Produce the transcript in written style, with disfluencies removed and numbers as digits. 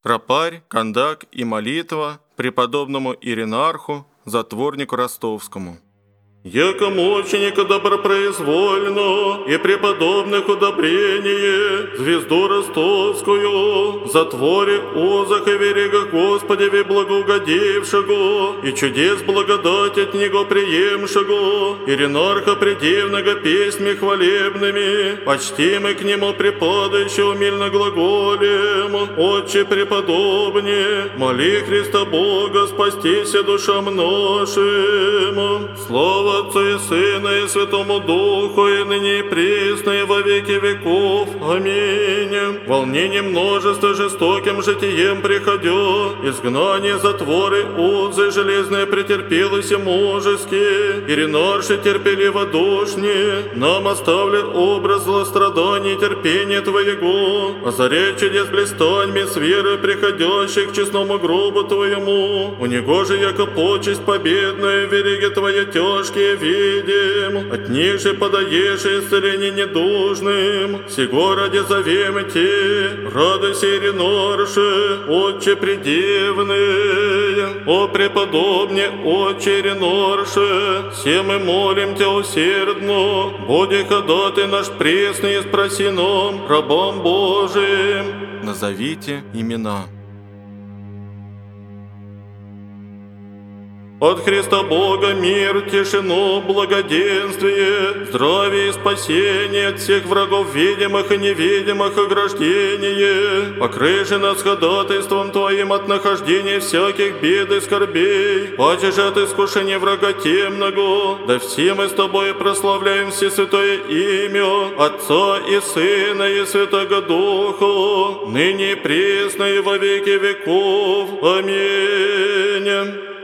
Тропарь, кондак и молитва преподобному Иринарху, затворнику ростовскому. Яко мученика добропроизвольно и преподобных удобрение, звезду ростовскую, затворе озах и верега Господеве благоугодившего, и чудес благодать от Него приемшего, Иринарха предивного песнями хвалебными, почтимы к Нему припадающего умильно глаголем, Отче преподобне, моли Христа Бога, спастися душам нашим. Слава Отцу и Сыну и Святому Духу, и ныне и присно, и во веки веков. Аминь. Волнение множества жестоким житием приходя, изгнание, затворы, узы железные претерпелось и мужески, Иринарши терпеливо душни, нам оставли образ злостраданий и терпения Твоего, озаряй чудес блистаньми с верой приходящих к честному гробу Твоему, у Него же яко почесть победная, вериги Твоя тяжкие видим, от них же подаешь исцеление недужным, сего ради зовем Ти, радуйся, Иринарше, Отче предивный, о преподобне, Отче Иринарше, все мы молим Тебя усердно, буди ходатай наш пресный и спроси нам, рабам Божиим. Назовите имена. От Христа Бога мир, тишину, благоденствие, здравие и спасение от всех врагов видимых и невидимых ограждение. Покрыши нас ходатайством Твоим от нахождения всяких бед и скорбей. Паче же от искушения врага темного, да все мы с Тобой прославляем Всесвятое имя Отца и Сына и Святого Духа, ныне и пресно и во веки веков. Аминь.